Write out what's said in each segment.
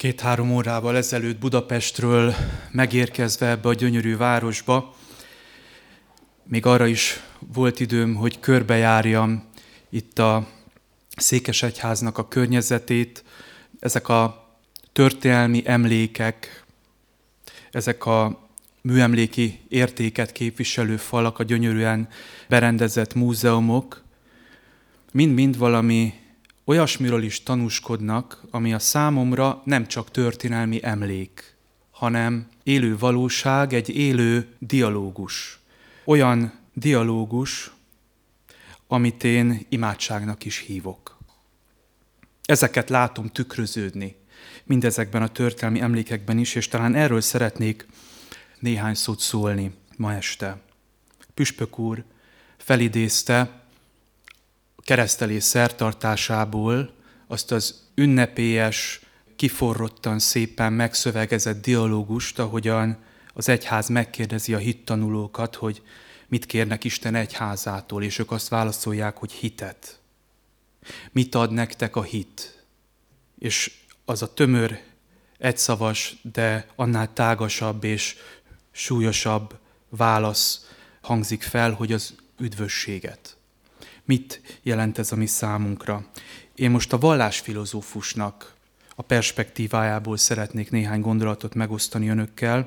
2-3 órával ezelőtt Budapestről megérkezve ebbe a gyönyörű városba, még arra is volt időm, hogy körbejárjam itt a Székesegyháznak a környezetét. Ezek a történelmi emlékek, ezek a műemléki értéket képviselő falak, a gyönyörűen berendezett múzeumok, mind-mind valami olyasmiről is tanúskodnak, ami a számomra nem csak történelmi emlék, hanem élő valóság, egy élő dialógus. Olyan dialógus, amit én imádságnak is hívok. Ezeket látom tükröződni mindezekben a történelmi emlékekben is, és talán erről szeretnék néhány szót szólni ma este. Püspök úr felidézte keresztelés szertartásából azt az ünnepélyes, kiforrottan szépen megszövegezett dialógust, ahogyan az egyház megkérdezi a hittanulókat, hogy mit kérnek Isten egyházától, és ők azt válaszolják, hogy hitet. Mit ad nektek a hit? És az a tömör, egyszavas, de annál tágasabb és súlyosabb válasz hangzik fel, hogy az üdvösséget. Mit jelent ez a mi számunkra? Én most a vallásfilozófusnak a perspektívájából szeretnék néhány gondolatot megosztani önökkel,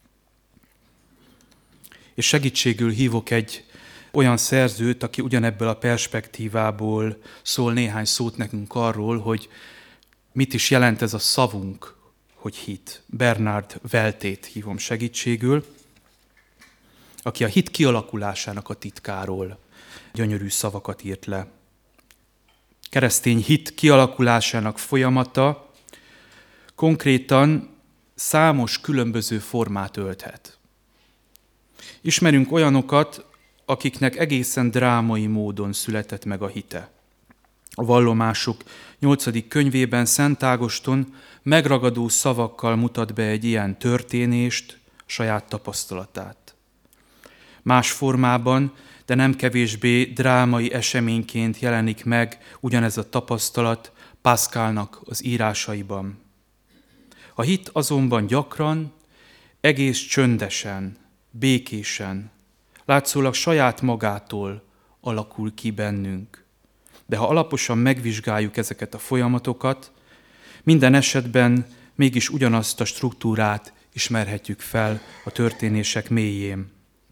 és segítségül hívok egy olyan szerzőt, aki ugyanebből a perspektívából szól néhány szót nekünk arról, hogy mit is jelent ez a szavunk, hogy hit. Bernard Weltét hívom segítségül, aki a hit kialakulásának a titkáról gyönyörű szavakat írt le. Keresztény hit kialakulásának folyamata konkrétan számos különböző formát ölthet. Ismerünk olyanokat, akiknek egészen drámai módon született meg a hite. A Vallomások 8. könyvében Szent Ágoston megragadó szavakkal mutat be egy ilyen történést, saját tapasztalatát. Más formában, de nem kevésbé drámai eseményként jelenik meg ugyanez a tapasztalat Pascalnak az írásaiban. A hit azonban gyakran, egész csöndesen, békésen, látszólag saját magától alakul ki bennünk. De ha alaposan megvizsgáljuk ezeket a folyamatokat, minden esetben mégis ugyanazt a struktúrát ismerhetjük fel a történések mélyén.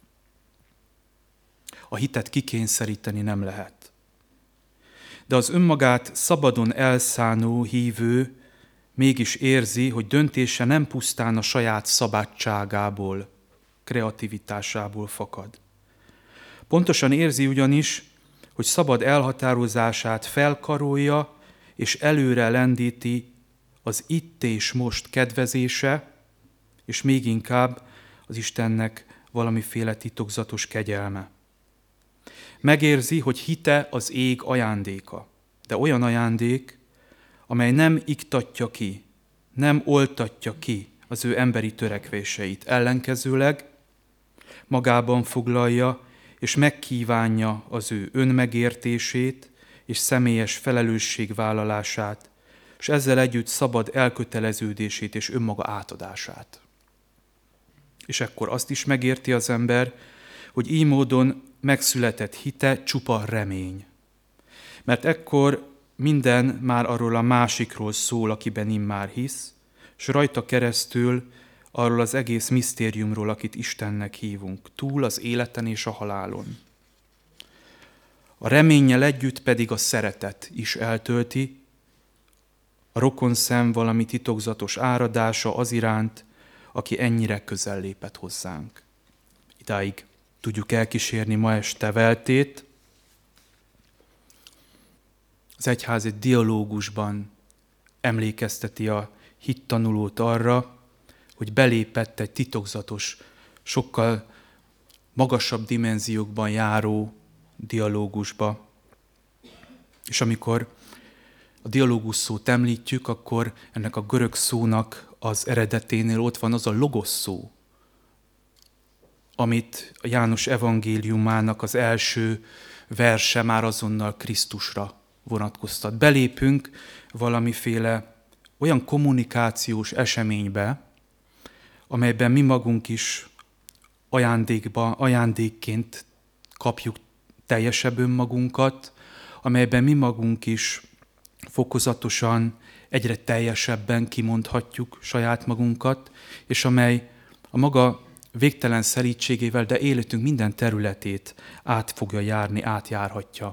A hitet kikényszeríteni nem lehet. De az önmagát szabadon elszánó hívő mégis érzi, hogy döntése nem pusztán a saját szabadságából, kreativitásából fakad. Pontosan érzi ugyanis, hogy szabad elhatározását felkarolja és előre lendíti az itt és most kedvezése, és még inkább az Istennek valamiféle titokzatos kegyelme. Megérzi, hogy hite az ég ajándéka, de olyan ajándék, amely nem iktatja ki, nem oltatja ki az ő emberi törekvéseit. Ellenkezőleg magában foglalja és megkívánja az ő önmegértését és személyes felelősségvállalását, és ezzel együtt szabad elköteleződését és önmaga átadását. És ekkor azt is megérti az ember, hogy így módon megszületett hite csupa remény. Mert ekkor minden már arról a másikról szól, akiben immár hisz, és rajta keresztül arról az egész misztériumról, akit Istennek hívunk, túl az életen és a halálon. A reménnyel együtt pedig a szeretet is eltölti, a rokonszem valami titokzatos áradása az iránt, aki ennyire közel lépett hozzánk. Idáig tudjuk elkísérni ma este Weltét. Az egyház egy dialógusban emlékezteti a hittanulót arra, hogy belépett egy titokzatos, sokkal magasabb dimenziókban járó dialógusba. És amikor a dialógus szót említjük, akkor ennek a görög szónak az eredeténél ott van az a logos szó, amit a János evangéliumának az első verse már azonnal Krisztusra vonatkoztat. Belépünk valamiféle olyan kommunikációs eseménybe, amelyben mi magunk is ajándékként kapjuk teljesebb önmagunkat, amelyben mi magunk is fokozatosan egyre teljesebben kimondhatjuk saját magunkat, és amely a maga végtelen szelídségével, de életünk minden területét át fogja járni, átjárhatja.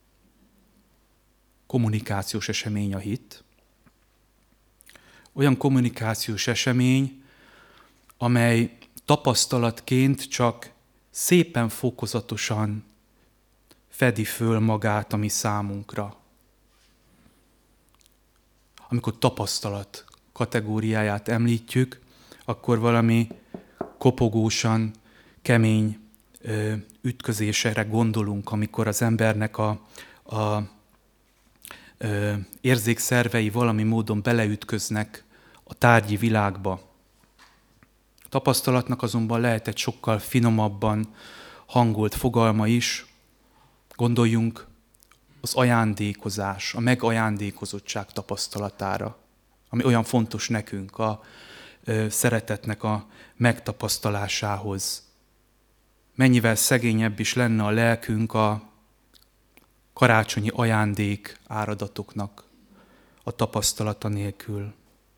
Kommunikációs esemény a hit. Olyan kommunikációs esemény, amely tapasztalatként csak szépen fokozatosan fedi föl magát a mi számunkra. Amikor tapasztalat kategóriáját említjük, akkor valami kopogósan, kemény ütközésre gondolunk, amikor az embernek a érzékszervei valami módon beleütköznek a tárgyi világba. A tapasztalatnak azonban lehet egy sokkal finomabban hangolt fogalma is. Gondoljunk az ajándékozás, a megajándékozottság tapasztalatára, ami olyan fontos nekünk a szeretetnek a megtapasztalásához. Mennyivel szegényebb is lenne a lelkünk a karácsonyi ajándék áradatoknak a tapasztalata nélkül.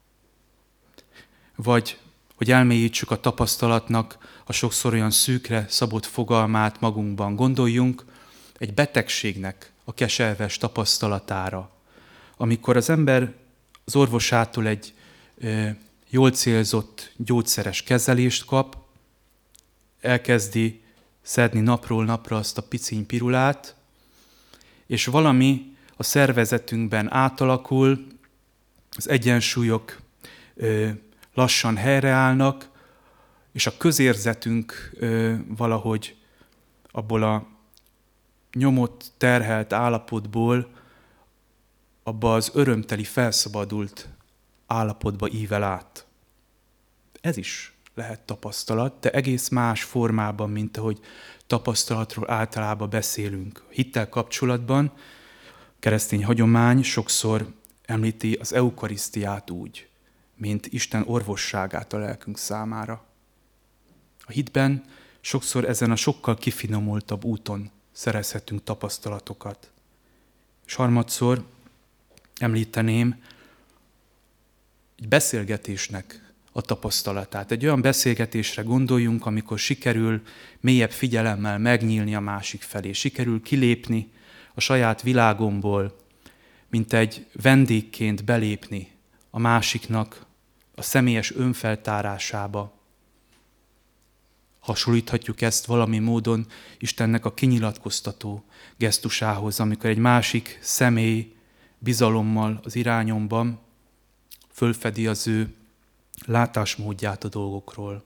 Vagy, hogy elmélyítsük a tapasztalatnak a sokszor olyan szűkre szabott fogalmát magunkban. Gondoljunk egy betegségnek a keserves tapasztalatára, amikor az ember az orvosától egy jól célzott gyógyszeres kezelést kap, elkezdi szedni napról napra azt a piciny pirulát, és valami a szervezetünkben átalakul, az egyensúlyok lassan helyreállnak, és a közérzetünk valahogy abból a nyomott, terhelt állapotból abba az örömteli, felszabadult állapotba ível át. Ez is lehet tapasztalat, de egész más formában, mint ahogy tapasztalatról általában beszélünk. Hittel kapcsolatban keresztény hagyomány sokszor említi az eukarisztiát úgy, mint Isten orvosságát a lelkünk számára. A hitben sokszor ezen a sokkal kifinomultabb úton szerezhetünk tapasztalatokat. És harmadszor említeném egy beszélgetésnek a tapasztalatát. Egy olyan beszélgetésre gondoljunk, amikor sikerül mélyebb figyelemmel megnyílni a másik felé, sikerül kilépni a saját világomból, mint egy vendégként belépni a másiknak a személyes önfeltárásába. Hasonlíthatjuk ezt valami módon Istennek a kinyilatkoztató gesztusához, amikor egy másik személy bizalommal az irányomban fölfedi az ő látásmódját a dolgokról.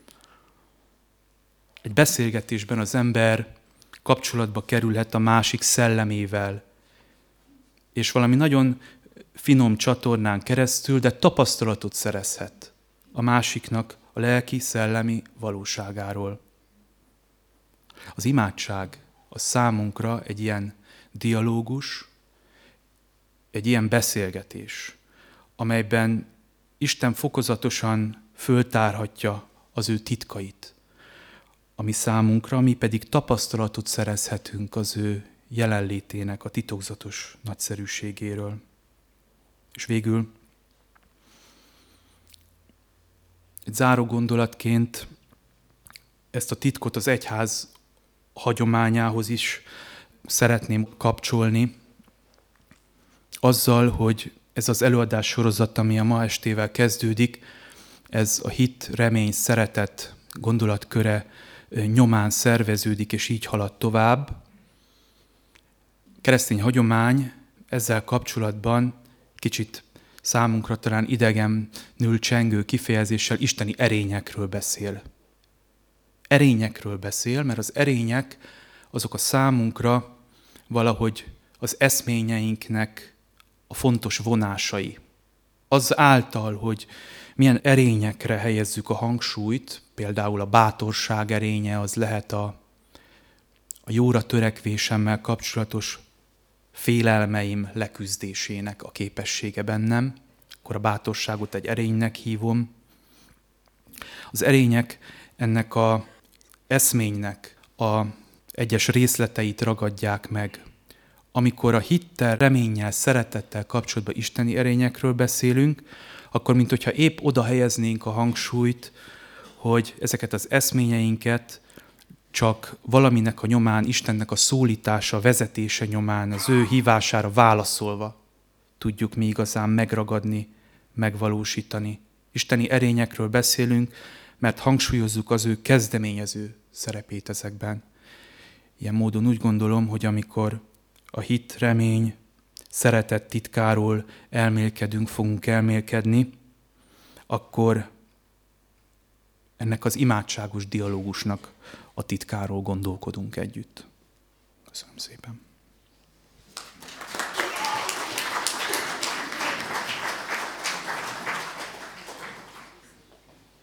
Egy beszélgetésben az ember kapcsolatba kerülhet a másik szellemével, és valami nagyon finom csatornán keresztül, de tapasztalatot szerezhet a másiknak a lelki, szellemi valóságáról. Az imádság az számunkra egy ilyen dialógus, egy ilyen beszélgetés, amelyben Isten fokozatosan föltárhatja az ő titkait, ami számunkra, mi pedig tapasztalatot szerezhetünk az ő jelenlétének a titokzatos nagyszerűségéről. És végül egy záró gondolatként ezt a titkot az egyház hagyományához is szeretném kapcsolni, azzal, hogy ez az előadás sorozat, ami a ma estével kezdődik, ez a hit, remény, szeretet gondolatköre nyomán szerveződik, és így halad tovább. Keresztény hagyomány ezzel kapcsolatban kicsit számunkra talán idegenül csengő kifejezéssel isteni erényekről beszél. Erényekről beszél, mert az erények azok a számunkra valahogy az eszményeinknek a fontos vonásai. Az által, hogy milyen erényekre helyezzük a hangsúlyt, például a bátorság erénye, az lehet a jóra törekvésemmel kapcsolatos félelmeim leküzdésének a képessége bennem, akkor a bátorságot egy erénynek hívom. Az erények ennek az eszménynek a egyes részleteit ragadják meg. Amikor a hittel, reménnyel, szeretettel kapcsolatban isteni erényekről beszélünk, akkor minthogyha épp oda helyeznénk a hangsúlyt, hogy ezeket az eszményeinket csak valaminek a nyomán, Istennek a szólítása, vezetése nyomán, az ő hívására válaszolva tudjuk mi igazán megragadni, megvalósítani. Isteni erényekről beszélünk, mert hangsúlyozzuk az ő kezdeményező szerepét ezekben. Ilyen módon úgy gondolom, hogy amikor a hit, remény, szeretet titkáról fogunk elmélkedni, akkor ennek az imádságos dialógusnak a titkáról gondolkodunk együtt. Köszönöm szépen.